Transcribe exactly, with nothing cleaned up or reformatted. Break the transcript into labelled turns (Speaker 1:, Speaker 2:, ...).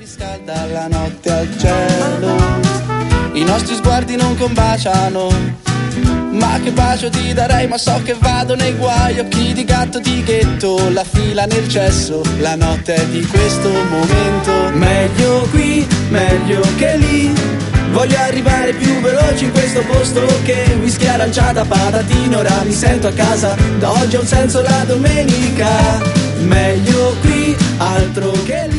Speaker 1: Scalda la notte al cielo, i nostri sguardi non combaciano. Ma che bacio ti darei, ma so che vado nei guai. Occhi di gatto di ghetto, la fila nel cesso. La notte è di questo momento. Meglio qui, meglio che lì. Voglio arrivare più veloce in questo posto che whisky aranciata, patatino, ora mi sento a casa. Da oggi ha un senso la domenica. Meglio qui, altro che lì.